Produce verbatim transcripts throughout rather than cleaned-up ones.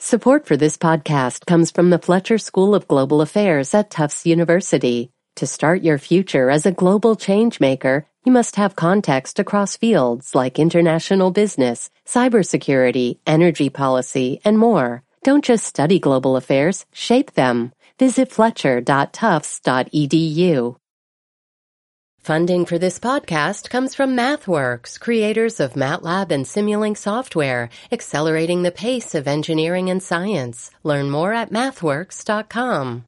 Support for this podcast comes from the Fletcher School of Global Affairs at Tufts University. To start your future as a global changemaker, you must have context across fields like international business, cybersecurity, energy policy, and more. Don't just study global affairs, shape them. Visit fletcher dot tufts dot e d u. Funding for this podcast comes from MathWorks, creators of MATLAB and Simulink software, accelerating the pace of engineering and science. Learn more at mathworks dot com.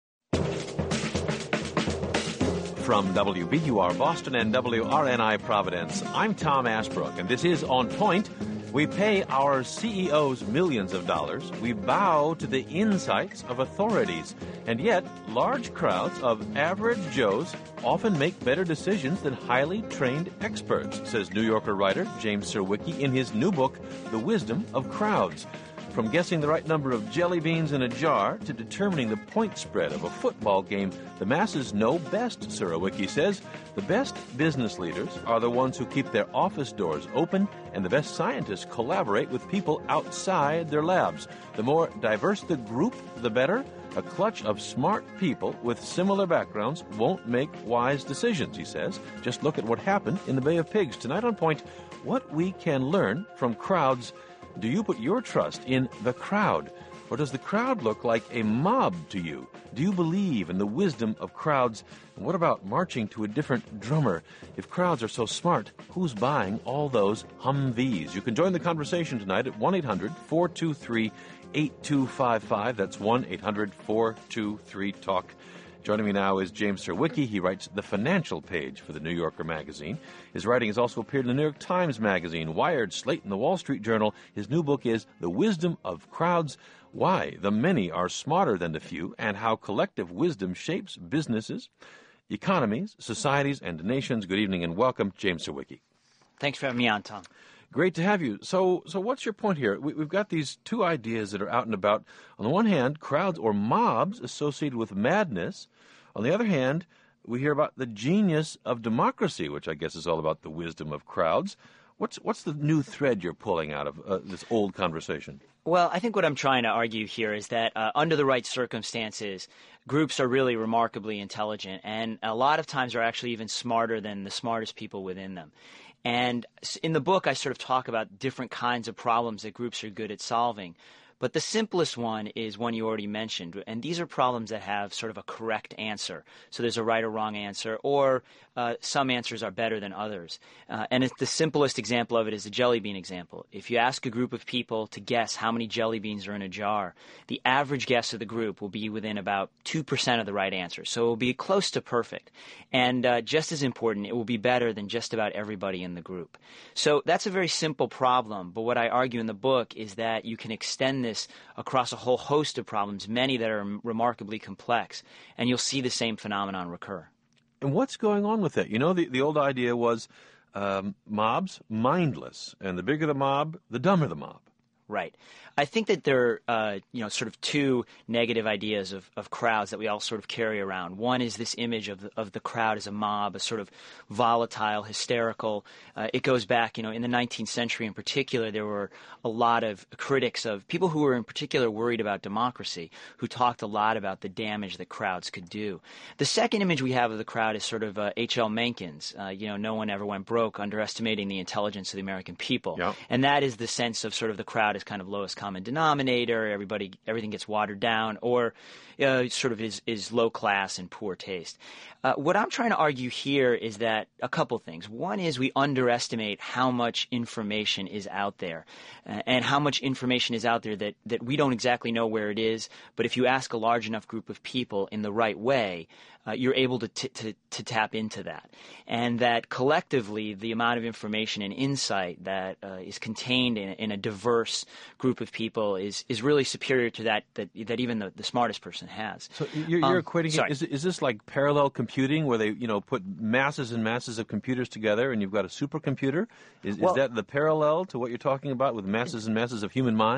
From W B U R Boston and W R N I Providence, I'm Tom Ashbrook, and this is On Point. We pay our C E Os millions of dollars. We bow to the insights of authorities. And yet, large crowds of average Joes often make better decisions than highly trained experts, says New Yorker writer James Surowiecki in his new book, The Wisdom of Crowds. From guessing the right number of jelly beans in a jar to determining the point spread of a football game, the masses know best, Surowiecki says. The best business leaders are the ones who keep their office doors open, and the best scientists collaborate with people outside their labs. The more diverse the group, the better. A clutch of smart people with similar backgrounds won't make wise decisions, he says. Just look at what happened in the Bay of Pigs. Tonight on Point, what we can learn from crowds. Do you put your trust in the crowd? Or does the crowd look like a mob to you? Do you believe in the wisdom of crowds? And what about marching to a different drummer? If crowds are so smart, who's buying all those Humvees? You can join the conversation tonight at one eight hundred four two three eight two five five. That's one eight hundred four two three talk. Joining me now is James Surowiecki. He writes the financial page for the New Yorker magazine. His writing has also appeared in the New York Times magazine, Wired, Slate, and the Wall Street Journal. His new book is The Wisdom of Crowds: Why the Many Are Smarter Than the Few, and How Collective Wisdom Shapes Businesses, Economies, Societies, and Nations. Good evening and welcome, James Surowiecki. Thanks for having me on, Tom. Great to have you. So so what's your point here? We, we've got these two ideas that are out and about. On the one hand, crowds or mobs associated with madness. On the other hand, we hear about the genius of democracy, which I guess is all about the wisdom of crowds. What's what's the new thread you're pulling out of uh, this old conversation? Well, I think what I'm trying to argue here is that uh, under the right circumstances, groups are really remarkably intelligent, and a lot of times are actually even smarter than the smartest people within them. And in the book, I sort of talk about different kinds of problems that groups are good at solving. But the simplest one is one you already mentioned, and these are problems that have sort of a correct answer. So there's a right or wrong answer, or uh, some answers are better than others. Uh, and it's the simplest example of it is the jelly bean example. If you ask a group of people to guess how many jelly beans are in a jar, the average guess of the group will be within about two percent of the right answer. So it will be close to perfect. And uh, just as important, it will be better than just about everybody in the group. So that's a very simple problem, but what I argue in the book is that you can extend this across a whole host of problems, many that are remarkably complex, and you'll see the same phenomenon recur. And what's going on with that? You know, the, the old idea was um, mobs, mindless, and the bigger the mob, the dumber the mob. Right. I think that there are, uh, you know, sort of two negative ideas of, of crowds that we all sort of carry around. One is this image of the, of the crowd as a mob, a sort of volatile, hysterical. Uh, it goes back, you know, in the nineteenth century in particular, there were a lot of critics of people who were in particular worried about democracy, who talked a lot about the damage that crowds could do. The second image we have of the crowd is sort of uh, H L Mencken's, uh, you know, no one ever went broke, underestimating the intelligence of the American people. Yep. And that is the sense of sort of the crowd as kind of lowest common denominator, everybody, everything gets watered down, or uh, sort of is, is low class and poor taste. Uh, what I'm trying to argue here is that a couple things. One is we underestimate how much information is out there, uh, and how much information is out there that, that we don't exactly know where it is, but if you ask a large enough group of people in the right way, uh, you're able to, t- to to tap into that. And that collectively, the amount of information and insight that uh, is contained in, in a diverse group of people is, is really superior to that that, that even the, the smartest person has. So you're, you're um, equating sorry. it, is, is this like parallel computing where they, you know, put masses and masses of computers together and you've got a supercomputer? Is, Well, is that the parallel to what you're talking about with masses and masses of human minds?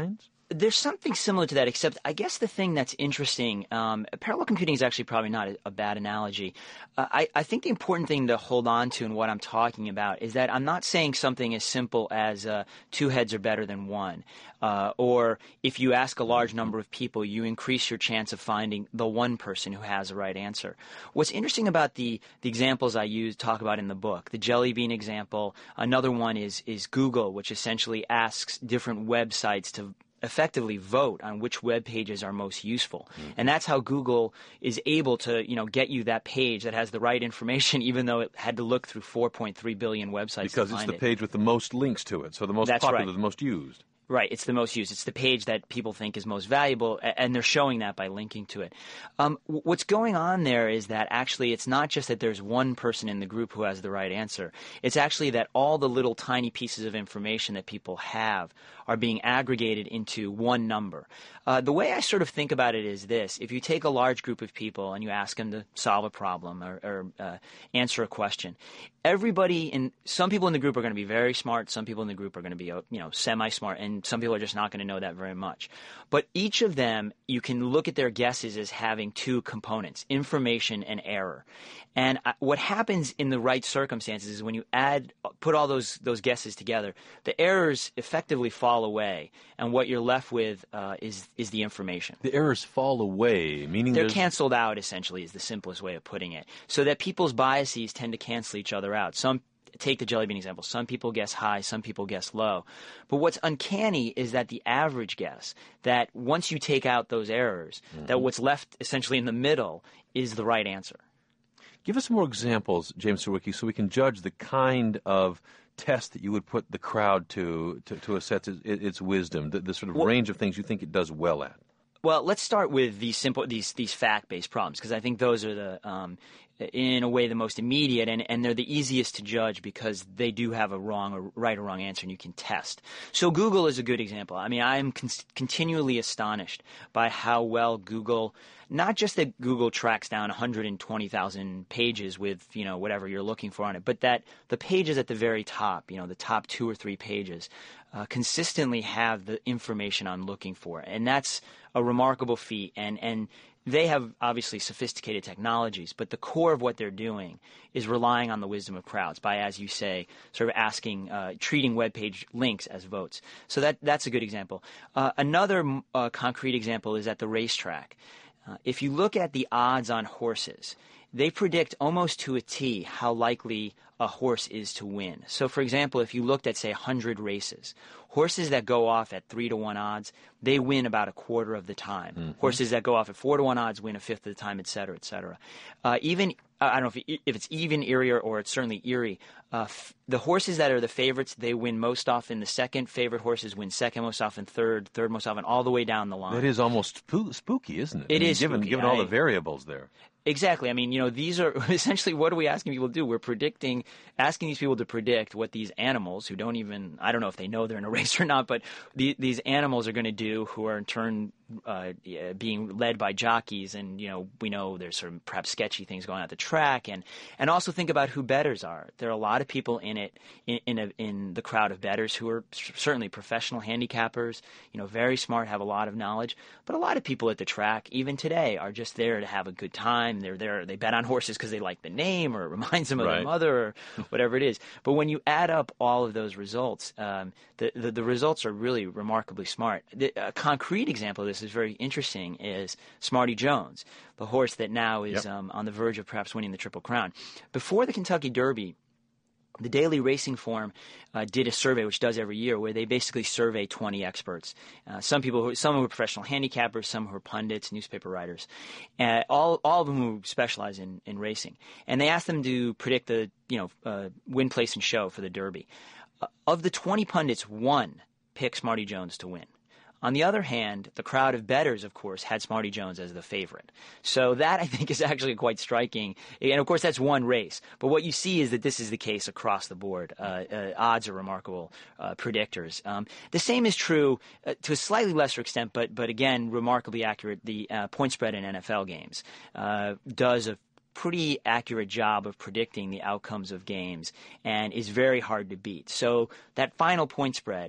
There's something similar to that, except I guess the thing that's interesting, um, parallel computing is actually probably not a, a bad analogy. Uh, I, I think the important thing to hold on to in what I'm talking about is that I'm not saying something as simple as uh, two heads are better than one, uh, or if you ask a large number of people, you increase your chance of finding the one person who has the right answer. What's interesting about the, the examples I use, talk about in the book, the jelly bean example, another one is, is Google, which essentially asks different websites to effectively vote on which web pages are most useful. Mm-hmm. And that's how Google is able to, you know, get you that page that has the right information, even though it had to look through four point three billion websites because to it's find the it. page with the most links to it, so the most That's popular, right. the most used. Right, it's the most used. It's the page that people think is most valuable, and they're showing that by linking to it. Um, what's going on there is that actually it's not just that there's one person in the group who has the right answer. It's actually that all the little tiny pieces of information that people have are being aggregated into one number. Uh, the way I sort of think about it is this. If you take a large group of people and you ask them to solve a problem or, or uh, answer a question, everybody in some people in the group are going to be very smart. Some people in the group are going to be, you know, semi-smart, and some people are just not going to know that very much. But each of them, you can look at their guesses as having two components: information and error. And what happens in the right circumstances is when you add, put all those those guesses together, the errors effectively fall away, and what you're left with uh, is is the information. The errors fall away, meaning they're there's... canceled out. Essentially, is the simplest way of putting it. So that people's biases tend to cancel each other out. Some take the jelly bean example. Some people guess high, some people guess low. But what's uncanny is that the average guess, that once you take out those errors, mm-hmm. that what's left essentially in the middle is the right answer. Give us some more examples, James Surowiecki, so we can judge the kind of test that you would put the crowd to to, to assess its, its wisdom, the, the sort of well, range of things you think it does well at. Well, let's start with these simple, these these fact-based problems, because I think those are the, um, in a way, the most immediate, and, and they're the easiest to judge because they do have a wrong or right or wrong answer, and you can test. So Google is a good example. I mean, I'm con- continually astonished by how well Google, not just that Google tracks down one hundred twenty thousand pages with, you know, whatever you're looking for on it, but that the pages at the very top, you know, the top two or three pages, uh, consistently have the information I'm looking for, and that's a remarkable feat. And and they have obviously sophisticated technologies, but the core of what they're doing is relying on the wisdom of crowds by, as you say, sort of asking, uh, treating web page links as votes. So that that's a good example. Uh, another uh, concrete example is at the racetrack. Uh, if you look at the odds on horses, they predict almost to a T how likely a horse is to win. So, for example, if you looked at, say, one hundred races, horses that go off at three to one odds, they win about a quarter of the time. Mm-hmm. Horses that go off at four to one odds win a fifth of the time, et cetera, et cetera. Uh, even uh, I don't know if, it, if it's even Erie or it's certainly Erie. Uh, f- the horses that are the favorites, they win most often. The second favorite horses win second most often, third, third most often, all the way down the line. That is almost spoo- spooky, isn't it? It I mean, is given, spooky. Given I, all the variables there. Exactly. I mean, you know, these are essentially, what are we asking people to do? We're predicting, asking these people to predict what these animals, who don't even, I don't know if they know they're in a race or not, but the, these animals are going to do, who are in turn uh, being led by jockeys. And, you know, we know there's sort of perhaps sketchy things going on at the track. And, and also think about who bettors are. There are a lot of people in it, in in, a, in the crowd of bettors who are certainly professional handicappers, you know, very smart, have a lot of knowledge. But a lot of people at the track, even today, are just there to have a good time. They're there. They bet on horses because they like the name, or it reminds them of right. their mother, or whatever it is. But when you add up all of those results, um, the, the the results are really remarkably smart. The, a concrete example of this is very interesting. Is Smarty Jones, the horse that now is yep. um, on the verge of perhaps winning the Triple Crown. Before the Kentucky Derby, the Daily Racing Form uh, did a survey, which does every year, where they basically survey twenty experts. Uh, some people, who, some who are professional handicappers, some who are pundits, newspaper writers, uh, all all of them who specialize in, in racing. And they asked them to predict the you know uh, win, place, and show for the Derby. Uh, of the twenty pundits, one picked Smarty Jones to win. On the other hand, the crowd of bettors, of course, had Smarty Jones as the favorite. So that, I think, is actually quite striking. And, of course, that's one race. But what you see is that this is the case across the board. Uh, uh, odds are remarkable uh, predictors. Um, the same is true uh, to a slightly lesser extent, but, but again, remarkably accurate. The uh, point spread in N F L games uh, does a pretty accurate job of predicting the outcomes of games and is very hard to beat. So that final point spread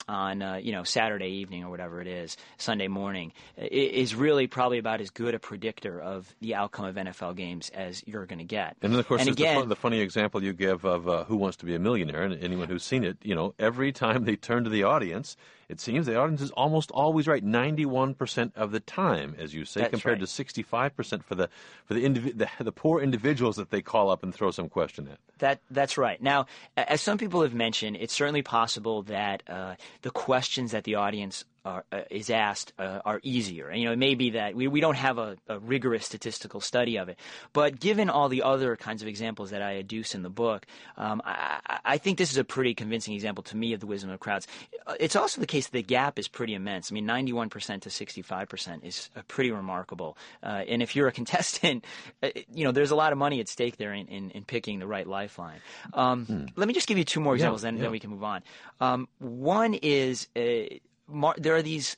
on uh, you know Saturday evening or whatever it is, Sunday morning, is really probably about as good a predictor of the outcome of N F L games as you're going to get. And then, of course, and there's again, the, fun, the funny example you give of uh, Who Wants to Be a Millionaire, and anyone who's seen it, you know, every time they turn to the audience, it seems the audience is almost always right, ninety-one percent of the time, as you say, That's compared right. to sixty-five percent for the for the, indivi- the the poor individuals that they call up and throw some question at. That that's right. Now, as some people have mentioned, it's certainly possible that uh, the questions that the audience are, uh, is asked uh, are easier. And, you know, it may be that we, we don't have a, a rigorous statistical study of it. But given all the other kinds of examples that I adduce in the book, um, I, I think this is a pretty convincing example to me of the wisdom of crowds. It's also the case that the gap is pretty immense. I mean, ninety-one percent to sixty-five percent is uh, pretty remarkable. Uh, and if you're a contestant, uh, you know, there's a lot of money at stake there in, in, in picking the right lifeline. Um, hmm. Let me just give you two more examples, yeah, then, yeah. then we can move on. Um, one is uh, mar- there are these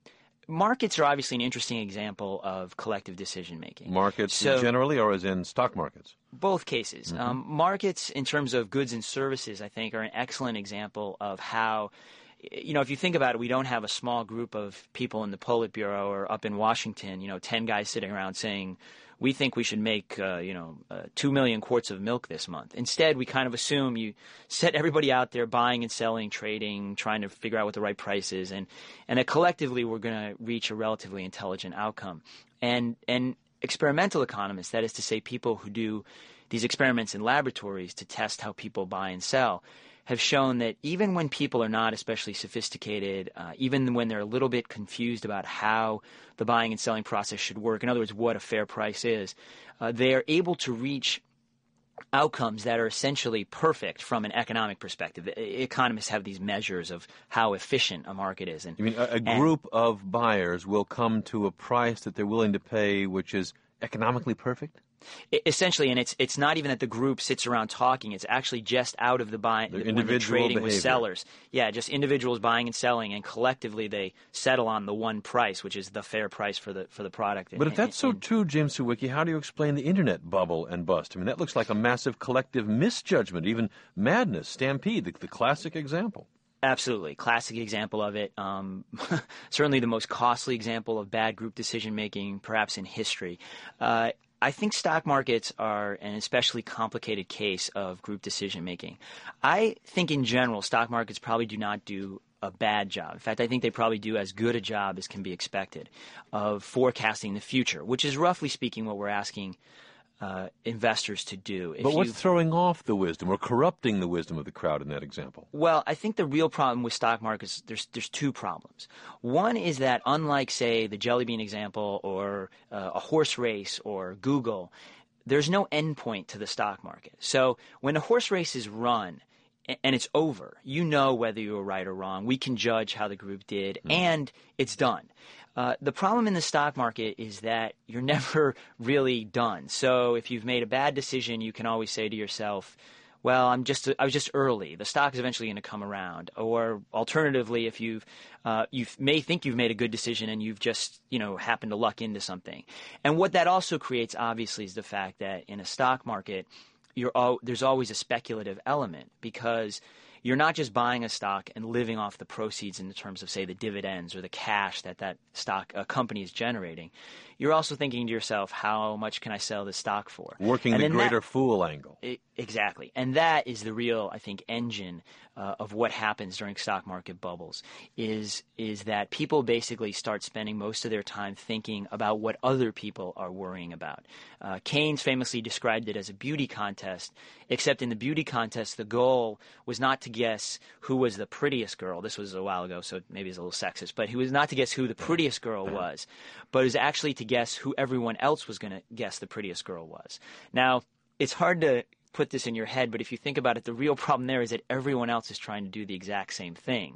markets are obviously an interesting example of collective decision making. Markets so, generally, or as in stock markets? Both cases. Mm-hmm. Um, markets, in terms of goods and services, I think, are an excellent example of how. You know, if you think about it, we don't have a small group of people in the Politburo or up in Washington, you know, ten guys sitting around saying, we think we should make, uh, you know, uh, two million quarts of milk this month. Instead, we kind of assume you set everybody out there buying and selling, trading, trying to figure out what the right price is, and, and that collectively we're going to reach a relatively intelligent outcome. And, and experimental economists, that is to say people who do these experiments in laboratories to test how people buy and sell, have shown that even when people are not especially sophisticated, uh, even when they're a little bit confused about how the buying and selling process should work, in other words, what a fair price is, uh, they are able to reach outcomes that are essentially perfect from an economic perspective. Economists have these measures of how efficient a market is. And, you mean a, a group and, of buyers will come to a price that they're willing to pay which is economically perfect? Essentially, and it's it's not even that the group sits around talking. It's actually just out of the buying, when they're trading behavior. with sellers. Yeah, just individuals buying and selling, and collectively they settle on the one price, which is the fair price for the for the product. But if that's and, so and, true, James Suwicki, how do you explain the internet bubble and bust? I mean, that looks like a massive collective misjudgment, even madness, stampede, the, the classic example. Absolutely. Classic example of it. Um, certainly the most costly example of bad group decision-making, perhaps in history. Uh, I think stock markets are an especially complicated case of group decision-making. I think in general, stock markets probably do not do a bad job. In fact, I think they probably do as good a job as can be expected of forecasting the future, which is roughly speaking what we're asking Uh, investors to do. If but what's you, throwing off the wisdom or corrupting the wisdom of the crowd in that example? Well, I think the real problem with stock markets, there's there's two problems. One is that unlike, say, the Jelly Bean example or uh, a horse race or Google, there's no endpoint to the stock market. So when a horse race is run and it's over, you know whether you were right or wrong. We can judge how the group did, mm. and it's done. Uh, the problem in the stock market is that you're never really done. So if you've made a bad decision, you can always say to yourself, well, I'm just I was just early. The stock is eventually going to come around. Or alternatively, if you've uh, you may think you've made a good decision and you've just you know happened to luck into something. And what that also creates, obviously, is the fact that in a stock market, you're all, there's always a speculative element because you're not just buying a stock and living off the proceeds in terms of, say, the dividends or the cash that that stock uh, company is generating. You're also thinking to yourself, how much can I sell this stock for? Working and the greater that, fool angle. It, exactly. And that is the real, I think, engine uh, of what happens during stock market bubbles is is that people basically start spending most of their time thinking about what other people are worrying about. Uh, Keynes famously described it as a beauty contest, except in the beauty contest, the goal was not to guess who was the prettiest girl. This was a while ago, so maybe it's a little sexist, but he was not to guess who the prettiest girl was, but it was actually to guess who everyone else was going to guess the prettiest girl was. Now, it's hard to put this in your head, but if you think about it, the real problem there is that everyone else is trying to do the exact same thing.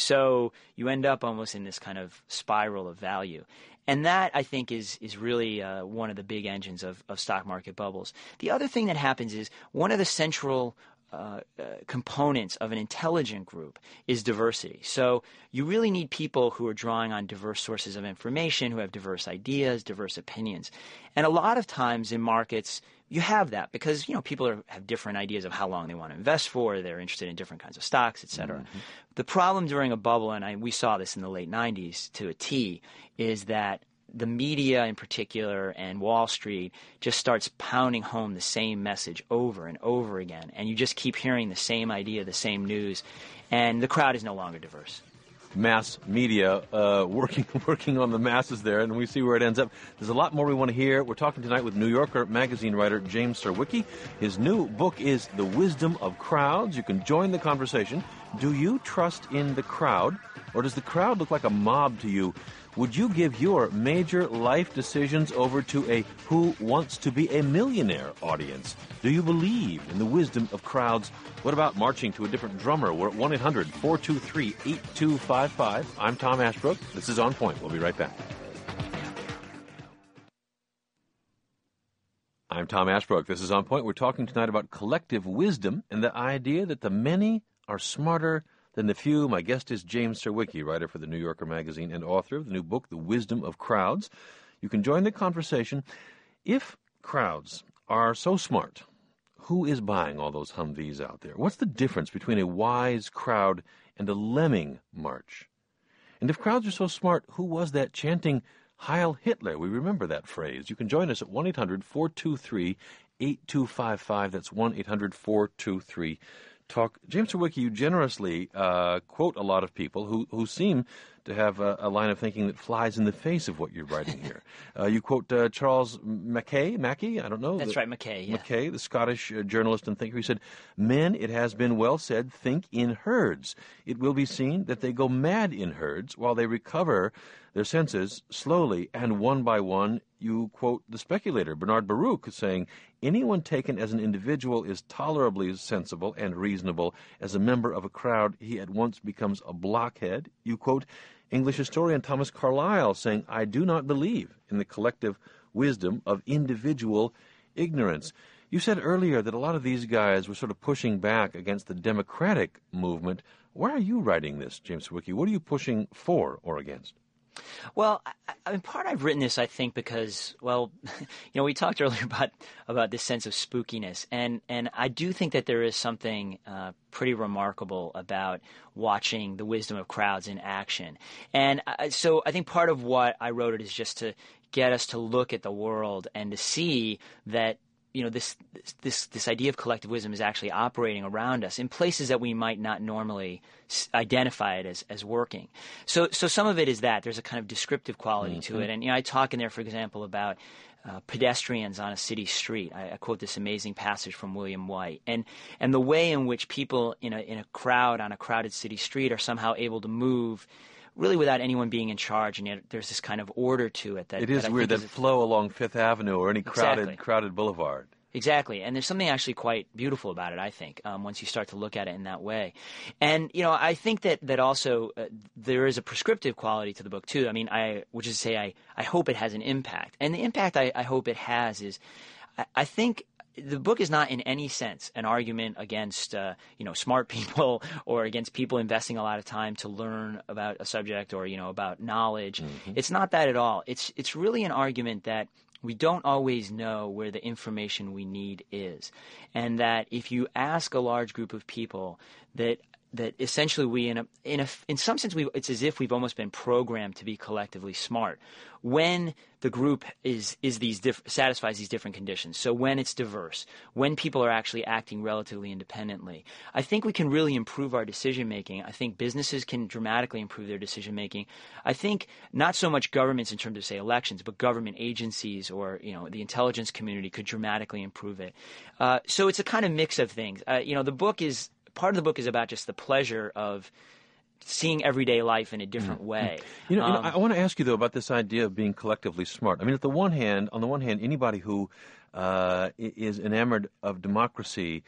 So you end up almost in this kind of spiral of value. And that, I think, is is really uh, one of the big engines of, of stock market bubbles. The other thing that happens is one of the central uh, uh, components of an intelligent group is diversity. So you really need people who are drawing on diverse sources of information, who have diverse ideas, diverse opinions. And a lot of times in markets, you have that because, you know, people are, have different ideas of how long they want to invest for. They're interested in different kinds of stocks, et cetera. Mm-hmm. The problem during a bubble, and I, we saw this in the late nineties to a T, is that the media in particular and Wall Street just starts pounding home the same message over and over again. And you just keep hearing the same idea, the same news, and the crowd is no longer diverse. Mass media uh, working working on the masses there, and we see where it ends up. There's a lot more we want to hear. We're talking tonight with New Yorker magazine writer James Surowiecki. His new book is The Wisdom of Crowds. You can join the conversation. Do you trust in the crowd, or does the crowd look like a mob to you? Would you give your major life decisions over to a Who Wants to Be a Millionaire audience? Do you believe in the wisdom of crowds? What about marching to a different drummer? We're at one eight hundred four two three eight two five five. I'm Tom Ashbrook. This is On Point. We'll be right back. I'm Tom Ashbrook. This is On Point. We're talking tonight about collective wisdom and the idea that the many are smarter than the few. My guest is James Surowiecki, writer for the New Yorker magazine and author of the new book, The Wisdom of Crowds. You can join the conversation. If crowds are so smart, who is buying all those Humvees out there? What's the difference between a wise crowd and a lemming march? And if crowds are so smart, who was that chanting Heil Hitler? We remember that phrase. You can join us at one eight hundred four two three eight two five five. That's one eight hundred four two three talk. James Surowiecki, you generously uh, quote a lot of people who, who seem to have a, a line of thinking that flies in the face of what you're writing here. uh, you quote uh, Charles Mackay, Mackay, I don't know. That's the, right, Mackay, yeah. Mackay, the Scottish uh, journalist and thinker. He said, "Men, it has been well said, think in herds. It will be seen that they go mad in herds while they recover their senses slowly, and one by one." You quote the speculator, Bernard Baruch, saying, "Anyone taken as an individual is tolerably sensible and reasonable. As a member of a crowd, he at once becomes a blockhead." You quote English historian Thomas Carlyle, saying, "I do not believe in the collective wisdom of individual ignorance." You said earlier that a lot of these guys were sort of pushing back against the democratic movement. Why are you writing this, James Surowiecki? What are you pushing for or against? Well, I, I mean, part I've written this, I think, because, well, you know, we talked earlier about about this sense of spookiness, and and I do think that there is something uh, pretty remarkable about watching the wisdom of crowds in action, and I, so I think part of what I wrote it is just to get us to look at the world and to see that, you know, this this this idea of collective wisdom is actually operating around us in places that we might not normally identify it as, as working. So so some of it is that there's a kind of descriptive quality mm-hmm. to it. And, you know, I talk in there, for example, about uh, pedestrians on a city street. I, I quote this amazing passage from William White. And and the way in which people in a in a crowd on a crowded city street are somehow able to move really without anyone being in charge, and yet there's this kind of order to it. That It is that weird, that flow along Fifth Avenue or any crowded exactly. crowded boulevard. Exactly, and there's something actually quite beautiful about it, I think, um, once you start to look at it in that way. And, you know, I think that, that also uh, there is a prescriptive quality to the book, too. I mean, I, which is to say, I, I hope it has an impact. And the impact I, I hope it has is, I, I think the book is not in any sense an argument against, uh, you know, smart people or against people investing a lot of time to learn about a subject or, you know, about knowledge. Mm-hmm. It's not that at all. It's it's really an argument that we don't always know where the information we need is, and that if you ask a large group of people, that that essentially we in a in a in some sense we it's as if we've almost been programmed to be collectively smart when the group is is these diff, satisfies these different conditions. So when it's diverse, when people are actually acting relatively independently, I think we can really improve our decision making. I think businesses can dramatically improve their decision making. I think not so much governments in terms of, say, elections, but government agencies or, you know, the intelligence community could dramatically improve it. Uh, so it's a kind of mix of things. Uh, you know, the book is part of the book is about just the pleasure of seeing everyday life in a different way. You know, um, you know I want to ask you, though, about this idea of being collectively smart. I mean, at the one hand, on the one hand, anybody who uh, is enamored of democracy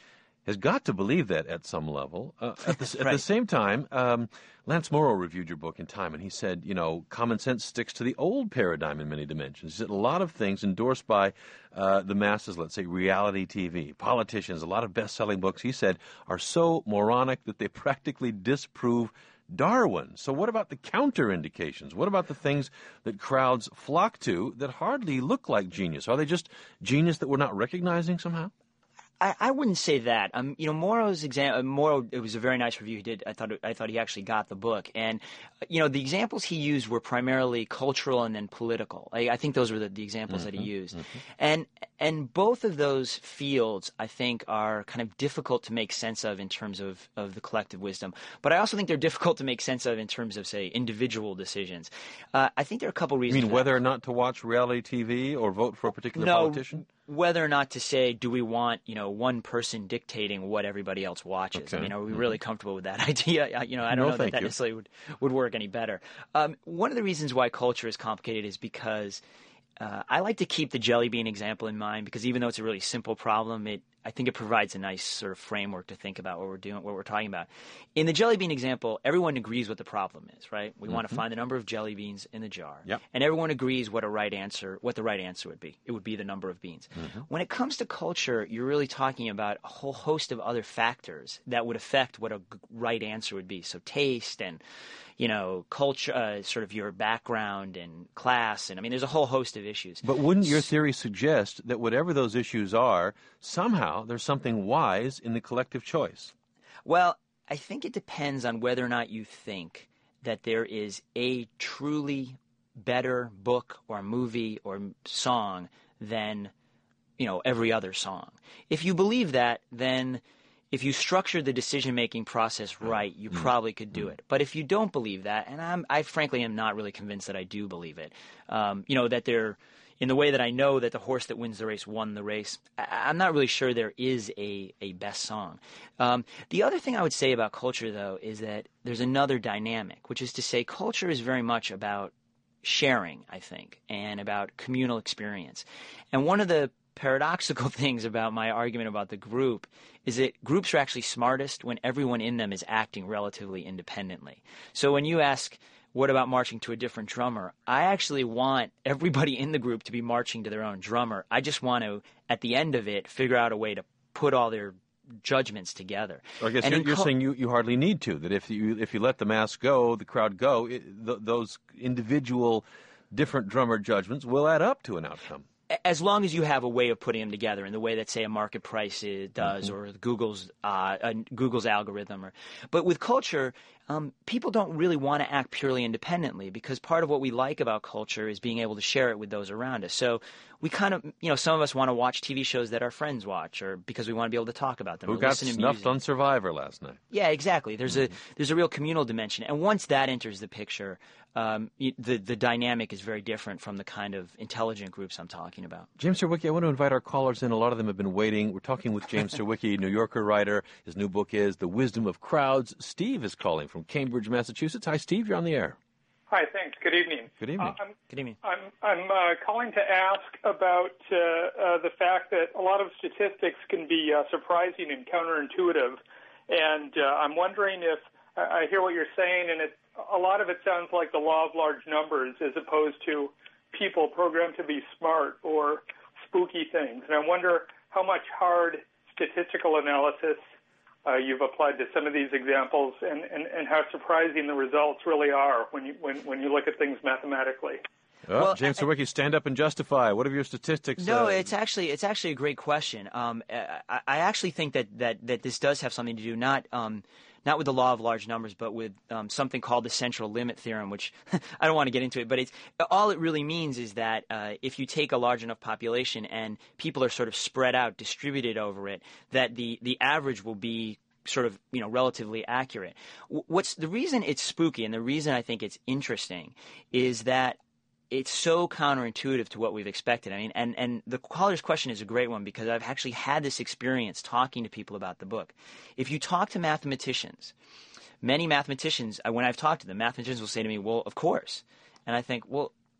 has got to believe that at some level. Uh, at, the, at right. the same time, um, Lance Morrow reviewed your book in Time, and he said, you know, common sense sticks to the old paradigm in many dimensions. He said a lot of things endorsed by uh, the masses, let's say reality T V, politicians, a lot of best-selling books, he said, are so moronic that they practically disprove Darwin. So what about the counterindications? What about the things that crowds flock to that hardly look like genius? Are they just genius that we're not recognizing somehow? I, I wouldn't say that. Um, you know, Morrow's exam. Uh, Morrow. It was a very nice review he did. I thought. I thought he actually got the book, and uh, you know, the examples he used were primarily cultural and then political. I, I think those were the, the examples mm-hmm, that he used, mm-hmm. and and both of those fields, I think, are kind of difficult to make sense of in terms of of the collective wisdom. But I also think they're difficult to make sense of in terms of, say, individual decisions. Uh, I think there are a couple reasons. You mean for whether that. or not to watch reality T V or vote for a particular no, politician? Whether or not to say, do we want, you know, one person dictating what everybody else watches? Okay. I mean, are we mm-hmm. really comfortable with that idea? I, you know, I don't no, know that that you. necessarily would, would work any better. Um, one of the reasons why culture is complicated is because uh, I like to keep the jelly bean example in mind, because even though it's a really simple problem, it I think it provides a nice sort of framework to think about what we're doing, what we're talking about. In the jelly bean example, everyone agrees what the problem is, right? We mm-hmm. want to find the number of jelly beans in the jar, yep. and everyone agrees what a right answer, what the right answer would be. It would be the number of beans. Mm-hmm. When it comes to culture, you're really talking about a whole host of other factors that would affect what a right answer would be. So taste and, you know, culture, uh, sort of your background and class, and I mean, there's a whole host of issues. But wouldn't your theory suggest that whatever those issues are, somehow there's something wise in the collective choice? Well, I think it depends on whether or not you think that there is a truly better book or movie or song than, you know, every other song. If you believe that, then if you structure the decision-making process right, you probably could do it. But if you don't believe that, and I'm, I frankly am not really convinced that I do believe it, um, you know, that there, in the way that I know that the horse that wins the race won the race, I, I'm not really sure there is a, a best song. Um, the other thing I would say about culture, though, is that there's another dynamic, which is to say culture is very much about sharing, I think, and about communal experience. And one of the paradoxical things about my argument about the group is that groups are actually smartest when everyone in them is acting relatively independently. So when you ask, what about marching to a different drummer? I actually want everybody in the group to be marching to their own drummer. I just want to, at the end of it, figure out a way to put all their judgments together. I guess and you're, you're co- saying you, you hardly need to, that if you if you let the mass go, the crowd go, it, th- those individual different drummer judgments will add up to an outcome. As long as you have a way of putting them together in the way that, say, a market price is, does, mm-hmm. or Google's uh, uh, Google's algorithm, or but with culture, um, people don't really want to act purely independently, because part of what we like about culture is being able to share it with those around us. So we kind of, you know, some of us want to watch T V shows that our friends watch, or because we want to be able to talk about them. Who or got listen to snuffed music. on Survivor last night? Yeah, exactly. There's mm-hmm. a there's a real communal dimension, and once that enters the picture, um, the the dynamic is very different from the kind of intelligent groups I'm talking about. James Surowiecki, I want to invite our callers in. A lot of them have been waiting. We're talking with James Surowiecki, New Yorker writer. His new book is The Wisdom of Crowds. Steve is calling from Cambridge, Massachusetts. Hi, Steve. You're on the air. Hi, thanks. Good evening. Good evening. Uh, I'm, Good evening. I'm, I'm uh, calling to ask about uh, uh, the fact that a lot of statistics can be uh, surprising and counterintuitive. And uh, I'm wondering if uh, I hear what you're saying, and it, a lot of it sounds like the law of large numbers as opposed to people programmed to be smart or spooky things. And I wonder how much hard statistical analysis uh, you've applied to some of these examples, and, and, and how surprising the results really are when you when, when you look at things mathematically. Oh, Well, James I- Surowiecki, stand up and justify. What have your statistics? No, uh, it's actually it's actually a great question. Um, I, I actually think that, that, that this does have something to do not um, not with the law of large numbers, but with um, something called the central limit theorem, which I don't want to get into it. But it's all it really means is that uh, if you take a large enough population and people are sort of spread out, distributed over it, that the, the average will be sort of, you know, relatively accurate. What's the reason it's spooky, and the reason I think it's interesting, is that it's so counterintuitive to what we've expected. I mean, and, and the caller's question is a great one, because I've actually had this experience talking to people about the book. If you talk to mathematicians, many mathematicians, when I've talked to them, mathematicians will say to me, well, of course. And I think, well,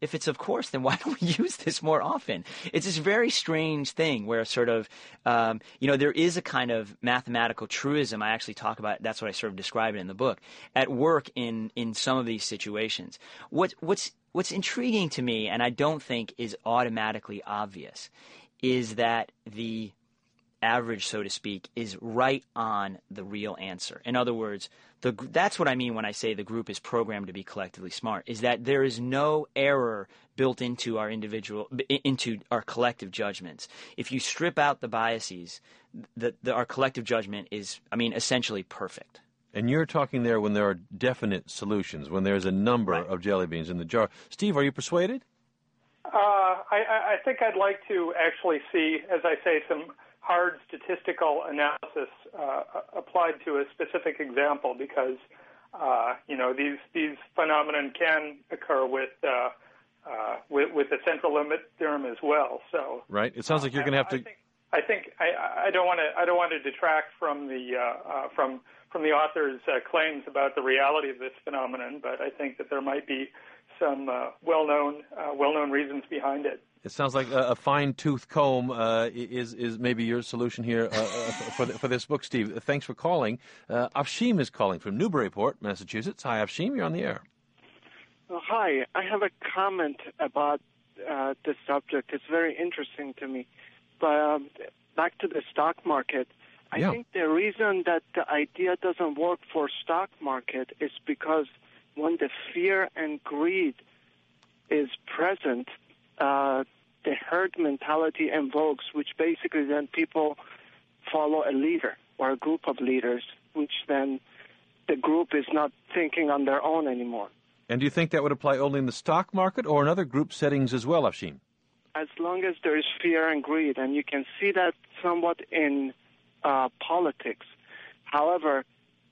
if it's of course, then why don't we use this more often? It's this very strange thing where sort of, um, you know, there is a kind of mathematical truism. I actually talk about, that's what I sort of describe it in the book, at work in, in some of these situations. What, what's, what's intriguing to me, and I don't think is automatically obvious, is that the average, so to speak, is right on the real answer. In other words, the, that's what I mean when I say the group is programmed to be collectively smart, is that there is no error built into our individual, into our collective judgments. If you strip out the biases, the, the, our collective judgment is, I mean, essentially perfect. And you're talking there when there are definite solutions, when there's a number right. of jelly beans in the jar. Steve, are you persuaded? Uh, I, I think I'd like to actually see, as I say, some hard statistical analysis uh, applied to a specific example, because uh, you know these these phenomenon can occur with uh, uh, with, with the central limit theorem as well. So right, it sounds like you're going to have to. I think I, think I, I don't want to I don't want to detract from the uh, uh, from from the author's uh, claims about the reality of this phenomenon, but I think that there might be some uh, well-known uh, well-known reasons behind it. It sounds like a, a fine-tooth comb uh, is is maybe your solution here uh, for the, for this book, Steve. Thanks for calling. Uh, Afshim is calling from Newburyport, Massachusetts. Hi, Afshim. You're on the air. Uh, hi. I have a comment about uh, this subject. It's very interesting to me. But um, back to the stock market, I yeah. think the reason that the idea doesn't work for stock market is because when the fear and greed is present, Uh, the herd mentality invokes, which basically then people follow a leader or a group of leaders, which then the group is not thinking on their own anymore. And do you think that would apply only in the stock market or in other group settings as well, Afshim? As long as there is fear and greed, and you can see that somewhat in uh, politics. However,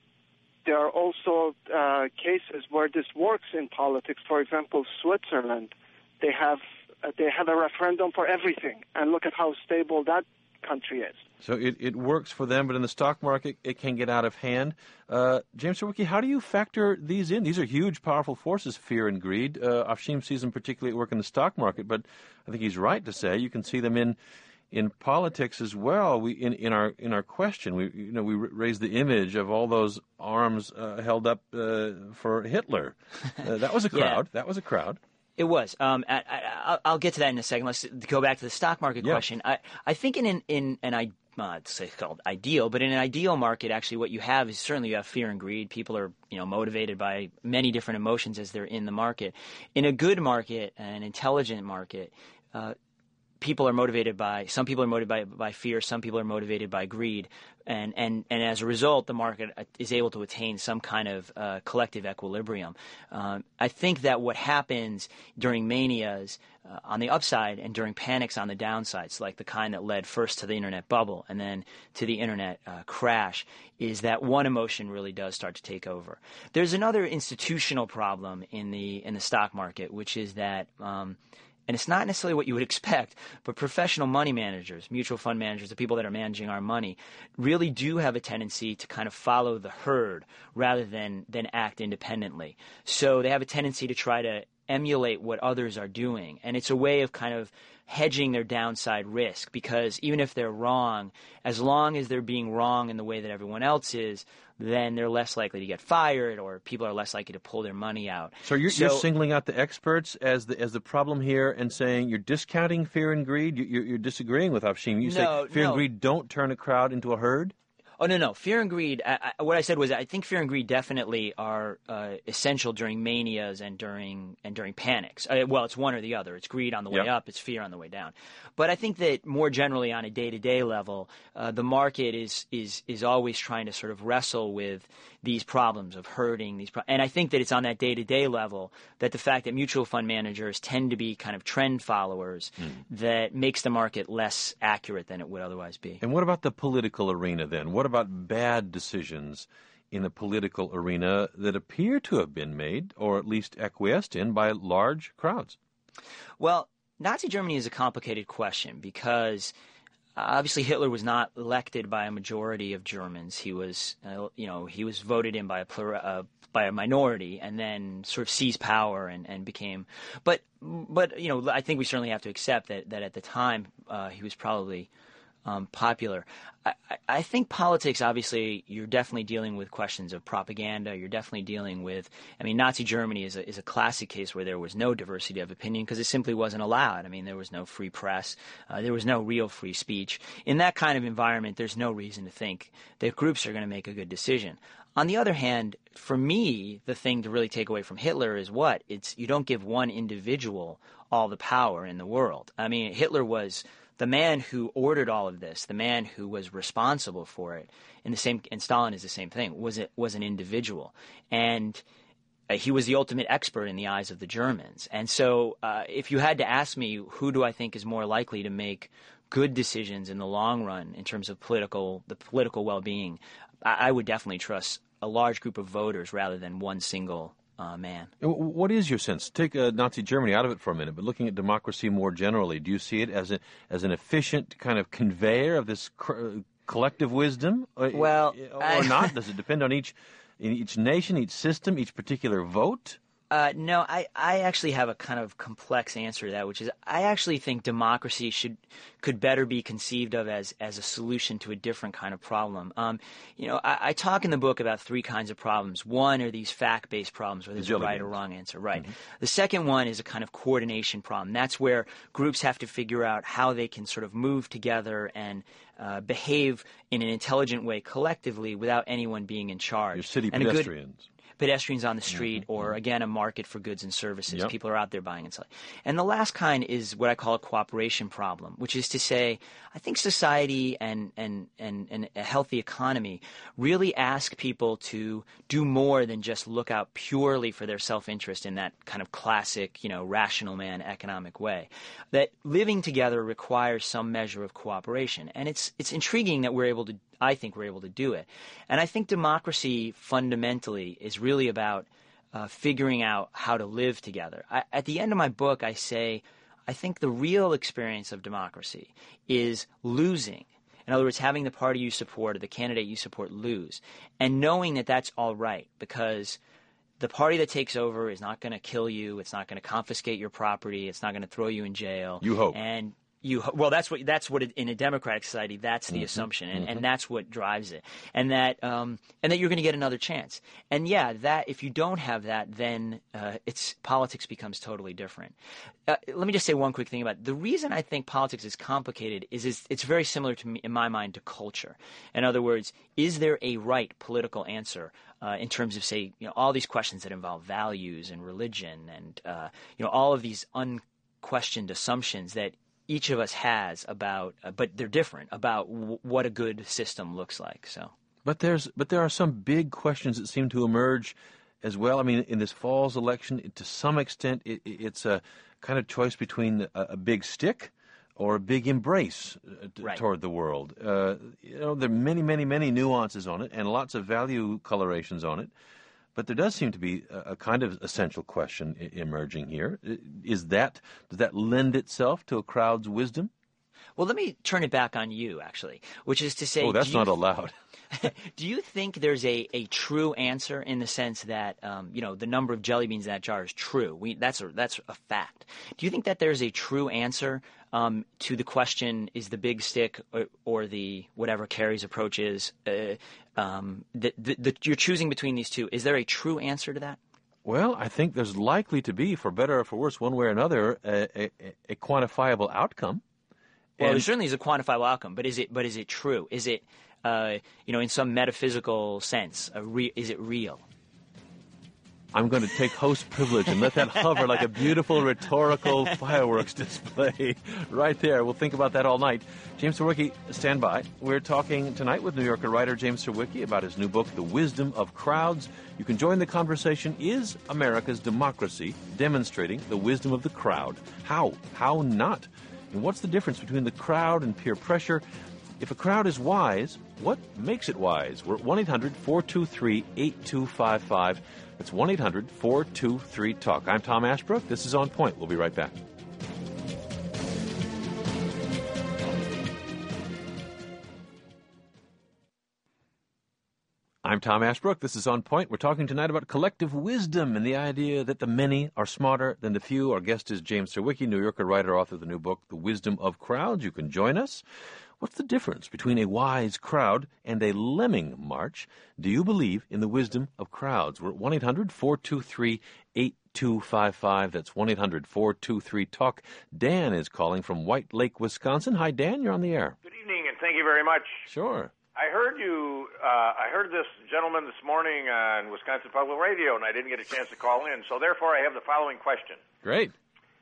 there are also uh, cases where this works in politics. For example, Switzerland, they have Uh, they have a referendum for everything, and look at how stable that country is. So it, it works for them, but in the stock market, it can get out of hand. Uh, James Surowiecki, how do you factor these in? These are huge, powerful forces, fear and greed. Uh, Afshim sees them particularly at work in the stock market, but I think he's right to say you can see them in in politics as well. We in, in our in our question, we you know we raised the image of all those arms uh, held up uh, for Hitler. Uh, that was a crowd. Yeah. That was a crowd. It was. Um, I, I, I'll get to that in a second. Let's go back to the stock market yeah. question. I, I think in an in an I uh, it's called ideal, but in an ideal market, actually, what you have is certainly you have fear and greed. People are you know motivated by many different emotions as they're in the market. In a good market, an intelligent market, uh, people are motivated by some people are motivated by, by fear. Some people are motivated by greed. And, and, and as a result, the market is able to attain some kind of uh, collective equilibrium. Um, I think that what happens during manias uh, on the upside and during panics on the downsides, like the kind that led first to the internet bubble and then to the internet uh, crash, is that one emotion really does start to take over. There's another institutional problem in the in the stock market, which is that um, and it's not necessarily what you would expect, but professional money managers, mutual fund managers, the people that are managing our money, really do have a tendency to kind of follow the herd rather than, than act independently. So they have a tendency to try to emulate what others are doing. And it's a way of kind of hedging their downside risk, because even if they're wrong, as long as they're being wrong in the way that everyone else is, then they're less likely to get fired, or people are less likely to pull their money out. So you're, so, you're singling out the experts as the as the problem here and saying you're discounting fear and greed? You're, you're disagreeing with Afshim. You no, say fear no. and greed don't turn a crowd into a herd? Oh, no, no. Fear and greed, I, I, what I said was I think fear and greed definitely are uh, essential during manias and during and during panics. Uh, well, it's one or the other. It's greed on the way yep. up. It's fear on the way down. But I think that more generally on a day-to-day level, uh, the market is, is, is always trying to sort of wrestle with these problems of herding. These pro- and I think that it's on that day-to-day level that the fact that mutual fund managers tend to be kind of trend followers mm. that makes the market less accurate than it would otherwise be. And what about the political arena then? What about bad decisions in the political arena that appear to have been made, or at least acquiesced in, by large crowds? Well, Nazi Germany is a complicated question because obviously Hitler was not elected by a majority of Germans. He was, uh, you know, he was voted in by a plura, uh, by a minority, and then sort of seized power and, and became. But but you know, I think we certainly have to accept that that at the time uh, he was probably um, popular. I, I think politics, obviously, you're definitely dealing with questions of propaganda. You're definitely dealing with, I mean, Nazi Germany is a, is a classic case where there was no diversity of opinion because it simply wasn't allowed. I mean, there was no free press. Uh, there was no real free speech. In that kind of environment, there's no reason to think that groups are going to make a good decision. On the other hand, for me, the thing to really take away from Hitler is what? It's you don't give one individual all the power in the world. I mean, Hitler was the man who ordered all of this, the man who was responsible for it, and the same, and Stalin is the same thing, was it was an individual, and uh, he was the ultimate expert in the eyes of the Germans. And so, uh, if you had to ask me, who do I think is more likely to make good decisions in the long run in terms of political, the political well-being, I, I would definitely trust a large group of voters rather than one single Uh, man. What is your sense? Take uh, Nazi Germany out of it for a minute, but looking at democracy more generally, do you see it as a as an efficient kind of conveyor of this cr- collective wisdom, or, well, or I, not? Does it depend on each in each nation, each system, each particular vote? Uh, no, I, I actually have a kind of complex answer to that, which is I actually think democracy should could better be conceived of as, as a solution to a different kind of problem. Um, you know, I, I talk in the book about three kinds of problems. One are these fact-based problems where there's a right or wrong answer. Right. Mm-hmm. The second one is a kind of coordination problem. That's where groups have to figure out how they can sort of move together and uh, behave in an intelligent way collectively without anyone being in charge. Your city and pedestrians. A good, pedestrians on the street, mm-hmm. or again, a market for goods and services. Yep. People are out there buying and selling. And the last kind is what I call a cooperation problem, which is to say, I think society and, and, and, and a healthy economy really ask people to do more than just look out purely for their self-interest in that kind of classic, you know, rational man economic way. That living together requires some measure of cooperation. And it's, it's intriguing that we're able to I think we're able to do it. And I think democracy fundamentally is really about uh, figuring out how to live together. I, at the end of my book, I say, I think the real experience of democracy is losing. In other words, having the party you support or the candidate you support lose, and knowing that that's all right because the party that takes over is not going to kill you. It's not going to confiscate your property. It's not going to throw you in jail. You hope. And You well, that's what that's what it, in a democratic society. That's the mm-hmm. assumption, and, mm-hmm. and that's what drives it, and that um, and that you're going to get another chance. And yeah, that if you don't have that, then uh, it's politics becomes totally different. Uh, let me just say one quick thing about it. The reason I think politics is complicated is, is it's very similar to me, in my mind, to culture. In other words, is there a right political answer uh, in terms of, say, you know, all these questions that involve values and religion, and uh, you know, all of these unquestioned assumptions that each of us has about, uh, but they're different, about w- what a good system looks like. So, but there's, but there are some big questions that seem to emerge as well. I mean, in this fall's election, to some extent, it, it's a kind of choice between a, a big stick or a big embrace uh, t- right. toward the world. Uh, you know, there are many, many, many nuances on it, and lots of value colorations on it. But there does seem to be a, a kind of essential question I- emerging here. Is that, does that lend itself to a crowd's wisdom? Well, let me turn it back on you, actually, which is to say... Oh, that's do you, not allowed. Do you think there's a, a true answer in the sense that, um, you know, the number of jelly beans in that jar is true? We, that's, a, that's a fact. Do you think that there's a true answer um, to the question, is the big stick or, or the whatever Kerry's approach is, uh, um, that the, the, you're choosing between these two? Is there a true answer to that? Well, I think there's likely to be, for better or for worse, one way or another, a, a, a quantifiable outcome. Well, and there certainly is a quantifiable outcome, but is it? But is it true? Is it, uh, you know, in some metaphysical sense, a re- is it real? I'm going to take host privilege and let that hover like a beautiful rhetorical fireworks display right there. We'll think about that all night. James Surowiecki, stand by. We're talking tonight with New Yorker writer James Surowiecki about his new book, The Wisdom of Crowds. You can join the conversation. Is America's democracy demonstrating the wisdom of the crowd? How? How not? And what's the difference between the crowd and peer pressure? If a crowd is wise, what makes it wise? We're at one eight hundred four two three eight two five five. That's one eight hundred four two three talk. I'm Tom Ashbrook. This is On Point. We'll be right back. I'm Tom Ashbrook. This is On Point. We're talking tonight about collective wisdom and the idea that the many are smarter than the few. Our guest is James Surowiecki, New Yorker writer, author of the new book, The Wisdom of Crowds. You can join us. What's the difference between a wise crowd and a lemming march? Do you believe in the wisdom of crowds? We're at one eight hundred four two three eight two five five. That's one eight hundred four two three talk. Dan is calling from White Lake, Wisconsin. Hi, Dan. You're on the air. Good evening, and thank you very much. Sure. I heard you, uh, I heard this gentleman this morning on Wisconsin Public Radio, and I didn't get a chance to call in, so therefore I have the following question. Great.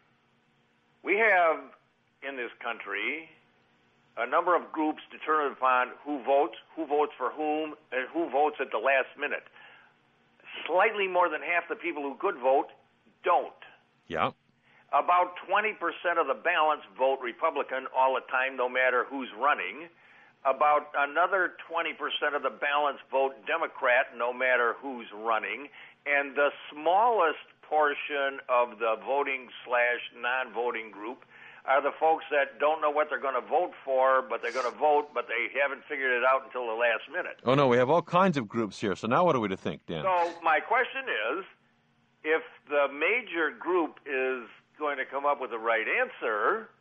We have, in this country, a number of groups determined upon who votes, who votes for whom, and who votes at the last minute. Slightly more than half the people who could vote don't. Yeah. About twenty percent of the balance vote Republican all the time, no matter who's running. About another twenty percent of the balance vote Democrat, no matter who's running. And the smallest portion of the voting slash non-voting group are the folks that don't know what they're going to vote for, but they're going to vote, but they haven't figured it out until the last minute. Oh, no, we have all kinds of groups here. So now what are we to think, Dan? So my question is, if the major group is going to come up with the right answer,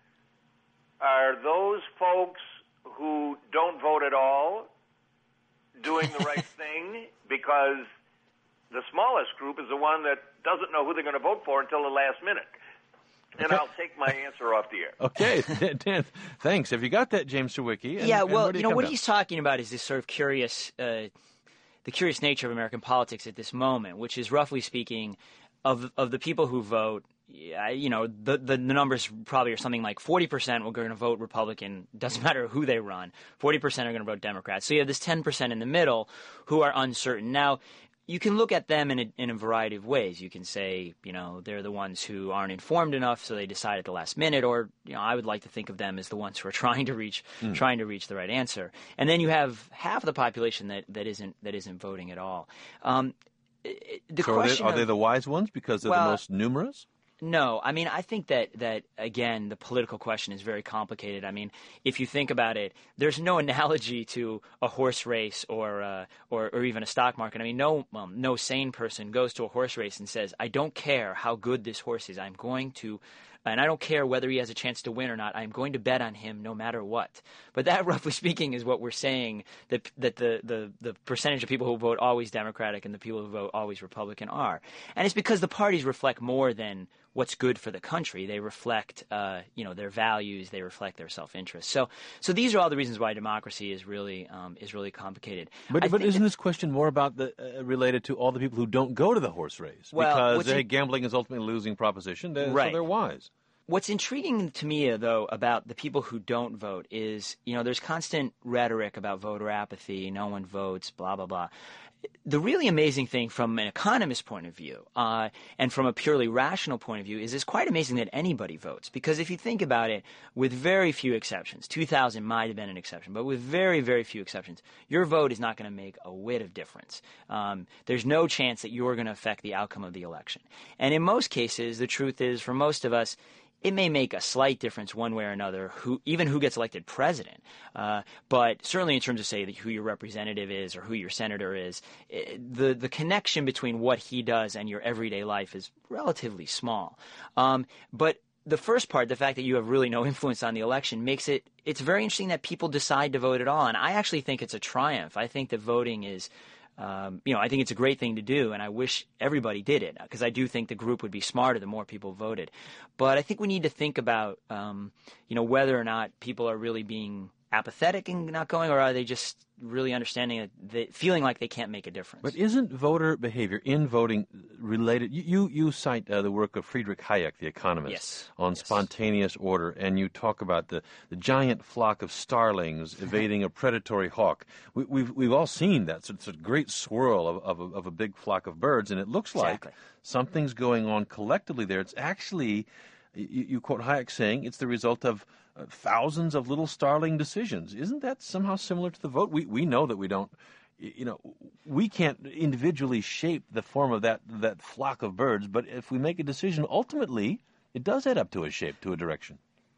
are those folks who don't vote at all doing the right thing? Because the smallest group is the one that doesn't know who they're going to vote for until the last minute. And Okay. I'll take my answer off the air. Okay, Dan, thanks. Have you got that, James Surowiecki? And- yeah, and well, where do you know, come what down? he's talking about is this sort of curious, uh, the curious nature of American politics at this moment, which is, roughly speaking, of of the people who vote, yeah, you know, the, the the numbers probably are something like forty percent are going to vote Republican. Doesn't matter who they run. forty percent are going to vote Democrat. So you have this ten percent in the middle who are uncertain. Now, you can look at them in a, in a variety of ways. You can say, you know, they're the ones who aren't informed enough, so they decide at the last minute. Or, you know, I would like to think of them as the ones who are trying to reach mm. trying to reach the right answer. And then you have half of the population that, that isn't that isn't voting at all. Um, the so question are, they, are of, they the wise ones because they're well, the most numerous? No, I mean, I think that, that, again, the political question is very complicated. I mean, if you think about it, there's no analogy to a horse race or uh, or, or even a stock market. I mean, no well, no sane person goes to a horse race and says, I don't care how good this horse is. I'm going to and I don't care whether he has a chance to win or not. I'm going to bet on him no matter what. But that, roughly speaking, is what we're saying, that that the, the, the percentage of people who vote always Democratic and the people who vote always Republican are. And it's because the parties reflect more than what's good for the country. They reflect, uh, you know, their values. They reflect their self-interest. So, so these are all the reasons why democracy is really um, is really complicated. But, I but think isn't that, this question more about the uh, related to all the people who don't go to the horse race? Well, because what's hey, in- gambling is ultimately a losing proposition, they, Right. so they're wise. What's intriguing to me, though, about the people who don't vote is, you know, there's constant rhetoric about voter apathy, no one votes, blah, blah, blah. The really amazing thing from an economist point of view uh, and from a purely rational point of view is it's quite amazing that anybody votes. Because if you think about it, with very few exceptions, two thousand might have been an exception, but with very, very few exceptions, your vote is not going to make a whit of difference. Um, there's no chance that you're going to affect the outcome of the election. And in most cases, the truth is, for most of us, it may make a slight difference one way or another, who, even who gets elected president. Uh, but certainly in terms of, say, who your representative is or who your senator is, it, the, the connection between what he does and your everyday life is relatively small. Um, but the first part, the fact that you have really no influence on the election, makes it – it's very interesting that people decide to vote at all. And I actually think it's a triumph. I think that voting is – Um, you know, I think it's a great thing to do, and I wish everybody did it because I do think the group would be smarter the more people voted. But I think we need to think about, um, you know, whether or not people are really being apathetic and not going, or are they just really understanding that they, feeling like they can't make a difference. But isn't voter behavior in voting related? You you, you cite uh, the work of Friedrich Hayek, the economist, yes. on yes. spontaneous order, and you talk about the, the giant flock of starlings evading a predatory hawk. We, we've we've all seen that. So it's a great swirl of, of, a, of a big flock of birds, and it looks exactly. like something's going on collectively there. It's actually, you, you quote Hayek saying, it's the result of Uh, thousands of little starling decisions. Isn't that somehow similar to the vote? We we know that we don't, you know, we can't individually shape the form of that that flock of birds, but if we make a decision, ultimately, it does add up to a shape, to a direction.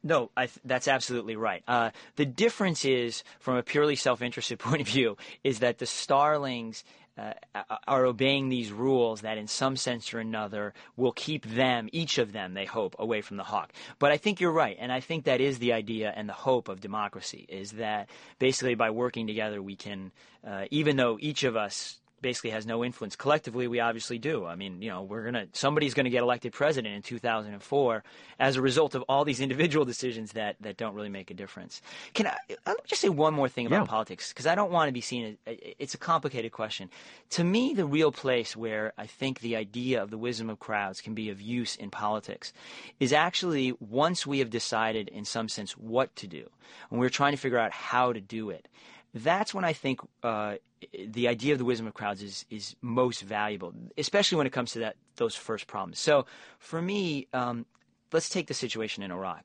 No, I th- that's absolutely right. Uh, the difference is, from a purely self-interested point of view, is that the starlings uh, are obeying these rules that in some sense or another will keep them, each of them, they hope, away from the hawk. But I think you're right, and I think that is the idea and the hope of democracy, is that basically by working together we can, uh, even though each of us basically has no influence. Collectively, we obviously do. I mean, you know, we're gonna somebody's going to get elected president in two thousand four as a result of all these individual decisions that, that don't really make a difference. Can I, let me just say one more thing about yeah. politics, because I don't want to be seen as it's a complicated question. To me, the real place where I think the idea of the wisdom of crowds can be of use in politics is actually once we have decided, in some sense, what to do, and we're trying to figure out how to do it. That's when I think uh, the idea of the wisdom of crowds is is most valuable, especially when it comes to that those first problems. So for me, um, let's take the situation in Iraq.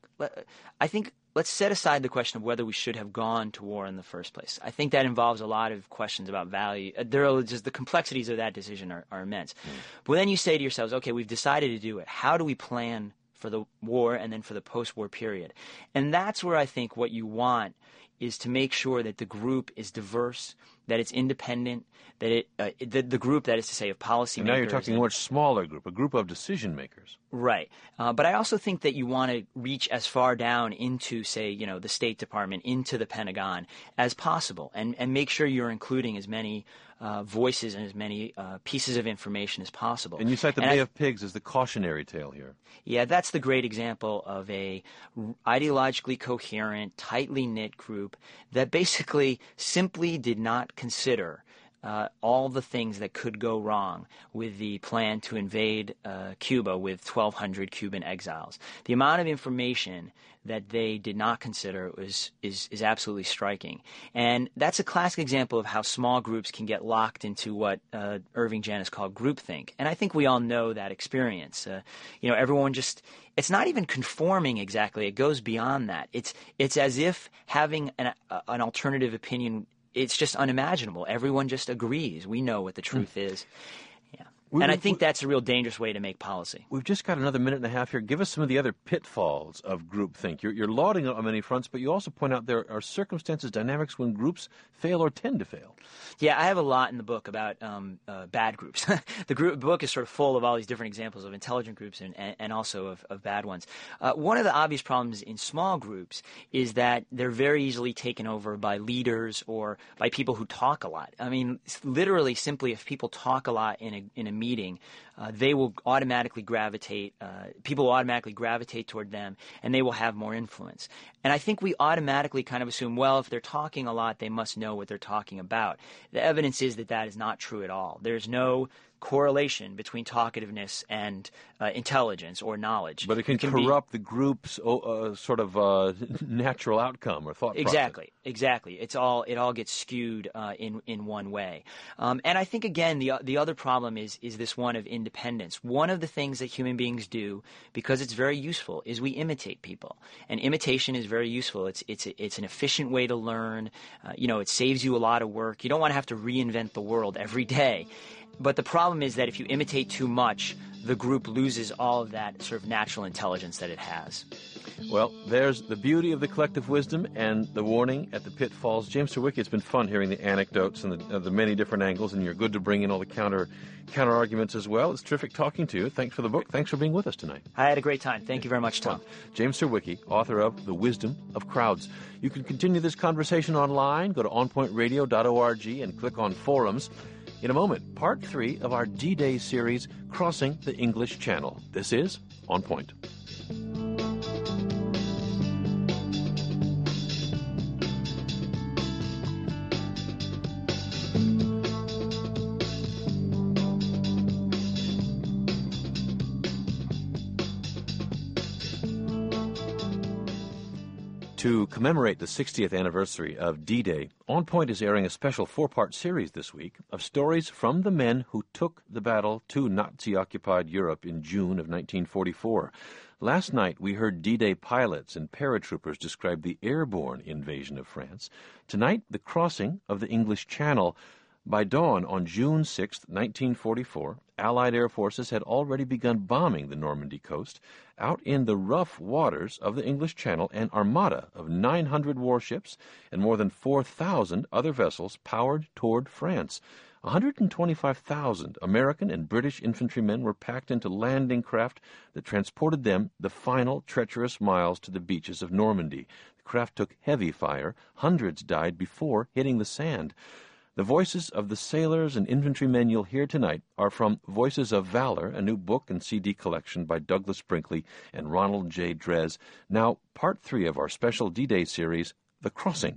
I think let's set aside the question of whether we should have gone to war in the first place. I think that involves a lot of questions about value. There are just the complexities of that decision are, are immense. Mm. But then you say to yourselves, okay, we've decided to do it. How do we plan for the war and then for the post-war period? And that's where I think what you want is to make sure that the group is diverse, that it's independent, that it uh, the, the group, that is to say, of policymakers. And now you're talking a much smaller group, a group of decision makers. Right. Uh, but I also think that you want to reach as far down into, say, you know, the State Department, into the Pentagon as possible, and, and make sure you're including as many uh, voices and as many uh, pieces of information as possible. And you cite the and Bay I, of Pigs as the cautionary tale here. Yeah, that's the great example of a ideologically coherent, tightly knit group that basically simply did not consider Uh, all the things that could go wrong with the plan to invade uh, Cuba with twelve hundred Cuban exiles. The amount of information that they did not consider was is, is absolutely striking. And that's a classic example of how small groups can get locked into what uh, Irving Janis called groupthink. And I think we all know that experience. Uh, you know, everyone just – it's not even conforming exactly. It goes beyond that. It's, it's as if having an, uh, an alternative opinion – it's just unimaginable. Everyone just agrees. We know what the truth mm. is. Yeah. We, and I think we, that's a real dangerous way to make policy. We've just got another minute and a half here. Give us some of the other pitfalls of groupthink. You're, you're lauding it on many fronts, but you also point out there are circumstances, dynamics when groups fail or tend to fail. Yeah, I have a lot in the book about um, uh, bad groups. the, group, the book is sort of full of all these different examples of intelligent groups and, and, and also of, of bad ones. Uh, one of the obvious problems in small groups is that they're very easily taken over by leaders or by people who talk a lot. I mean, literally, simply, if people talk a lot in a, in a meeting, uh, they will automatically gravitate, uh, people will automatically gravitate toward them, and they will have more influence. And I think we automatically kind of assume, well, if they're talking a lot, they must know what they're talking about. The evidence is that that is not true at all. There's no correlation between talkativeness and uh, intelligence or knowledge. But it can, it can corrupt be, the group's uh, sort of uh, natural outcome or thought exactly, process. Exactly. It's all it all gets skewed uh, in in one way. Um, and I think again the the other problem is is this one of independence. One of the things that human beings do, because it's very useful, is we imitate people. And imitation is very useful. It's it's it's an efficient way to learn. Uh, you know, it saves you a lot of work. You don't want to have to reinvent the world every day. But the problem is that if you imitate too much, the group loses all of that sort of natural intelligence that it has. Well, there's the beauty of the collective wisdom and the warning at the pitfalls. James Surowiecki, it's been fun hearing the anecdotes and the, uh, the many different angles, and you're good to bring in all the counter counter arguments as well. It's terrific talking to you. Thanks for the book. Thanks for being with us tonight. I had a great time. Thank you very much, Tom. James Surowiecki, author of The Wisdom of Crowds. You can continue this conversation online. Go to on point radio dot org and click on forums. In a moment, part three of our D-Day series, Crossing the English Channel. This is On Point. To commemorate the sixtieth anniversary of D-Day, On Point is airing a special four-part series this week of stories from the men who took the battle to Nazi-occupied Europe in June of nineteen forty-four. Last night, we heard D-Day pilots and paratroopers describe the airborne invasion of France. Tonight, the crossing of the English Channel. By dawn on June sixth, nineteen forty-four, Allied air forces had already begun bombing the Normandy coast. Out in the rough waters of the English Channel, an armada of nine hundred warships and more than four thousand other vessels powered toward France. one hundred twenty-five thousand American and British infantrymen were packed into landing craft that transported them the final treacherous miles to the beaches of Normandy. The craft took heavy fire. Hundreds died before hitting the sand. The voices of the sailors and infantrymen you'll hear tonight are from Voices of Valor, a new book and C D collection by Douglas Brinkley and Ronald J. Drez. Now, part three of our special D-Day series, The Crossing.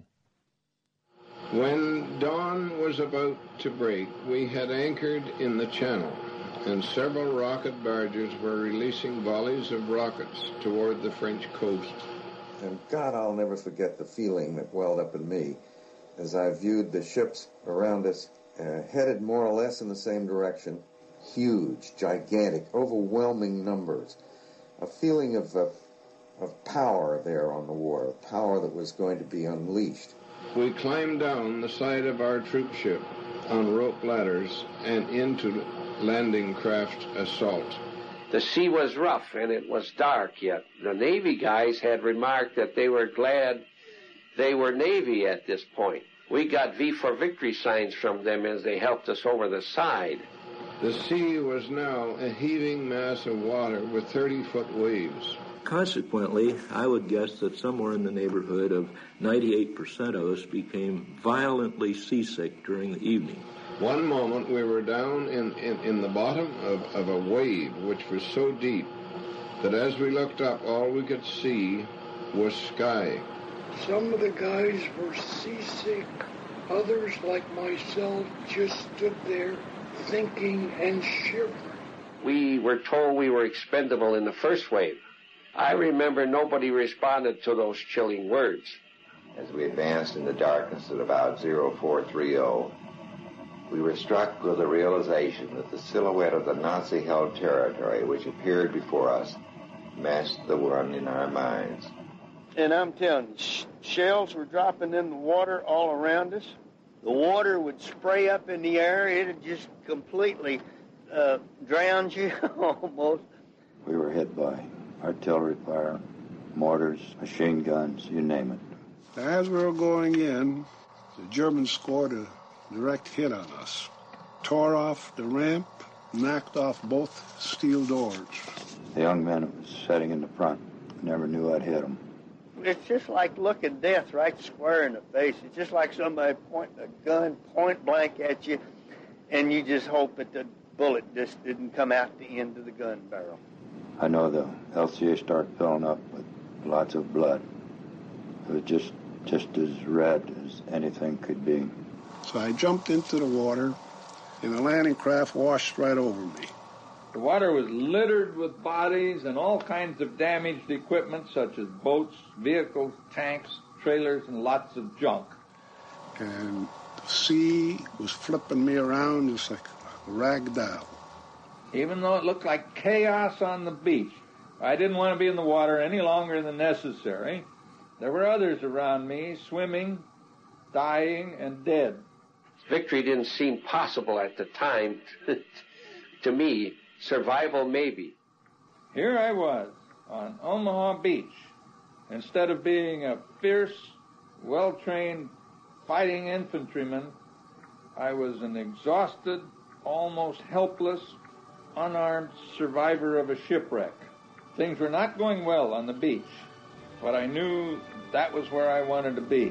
When dawn was about to break, we had anchored in the channel, and several rocket barges were releasing volleys of rockets toward the French coast. And God, I'll never forget the feeling that welled up in me as I viewed the ships around us uh, headed more or less in the same direction. Huge, gigantic, overwhelming numbers. A feeling of, uh, of power there on the water, power that was going to be unleashed. We climbed down the side of our troop ship on rope ladders and into landing craft assault. The sea was rough and it was dark yet. The Navy guys had remarked that they were glad they were Navy at this point. We got V for Victory signs from them as they helped us over the side. The sea was now a heaving mass of water with thirty-foot waves. Consequently, I would guess that somewhere in the neighborhood of ninety-eight percent of us became violently seasick during the evening. One moment we were down in, in, in the bottom of, of a wave which was so deep that as we looked up, all we could see was sky. Some of the guys were seasick. Others, like myself, just stood there thinking and shivering. We were told we were expendable in the first wave. I remember nobody responded to those chilling words. As we advanced in the darkness at about zero four three zero, we were struck with the realization that the silhouette of the Nazi-held territory which appeared before us matched the one in our minds. And I'm telling you, sh- shells were dropping in the water all around us. The water would spray up in the air. It would just completely uh, drown you almost. We were hit by artillery fire, mortars, machine guns, you name it. As we were going in, the Germans scored a direct hit on us. Tore off the ramp, knocked off both steel doors. The young man who was sitting in the front never knew I'd hit him. It's just like looking death right square in the face. It's just like somebody pointing a gun point blank at you, and you just hope that the bullet just didn't come out the end of the gun barrel. I know the L C A started filling up with lots of blood. It was just, just as red as anything could be. So I jumped into the water, and the landing craft washed right over me. The water was littered with bodies and all kinds of damaged equipment, such as boats, vehicles, tanks, trailers, and lots of junk. And the sea was flipping me around just like a rag doll. Even though it looked like chaos on the beach, I didn't want to be in the water any longer than necessary. There were others around me, swimming, dying, and dead. Victory didn't seem possible at the time. To me, survival maybe. Here I was on Omaha Beach. Instead of being a fierce, well-trained fighting infantryman, I was an exhausted, almost helpless, unarmed survivor of a shipwreck. Things were not going well on the beach, but I knew that was where I wanted to be.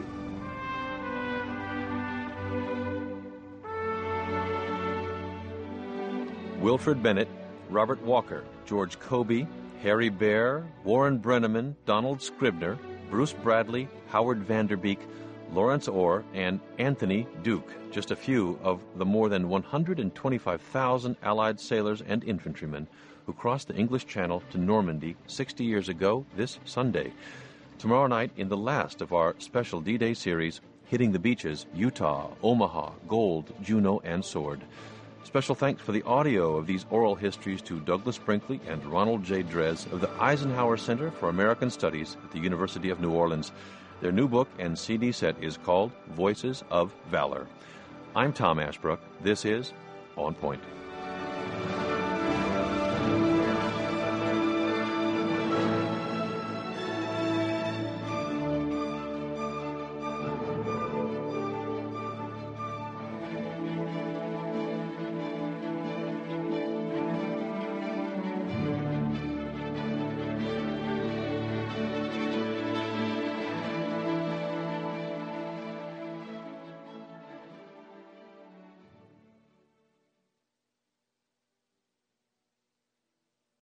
Wilfred Bennett, Robert Walker, George Kobe, Harry Baer, Warren Brenneman, Donald Scribner, Bruce Bradley, Howard Vanderbeek, Lawrence Orr, and Anthony Duke, just a few of the more than one hundred twenty-five thousand Allied sailors and infantrymen who crossed the English Channel to Normandy sixty years ago this Sunday. Tomorrow night, in the last of our special D-Day series, Hitting the Beaches, Utah, Omaha, Gold, Juno, and Sword. Special thanks for the audio of these oral histories to Douglas Brinkley and Ronald J. Drez of the Eisenhower Center for American Studies at the University of New Orleans. Their new book and C D set is called Voices of Valor. I'm Tom Ashbrook. This is On Point.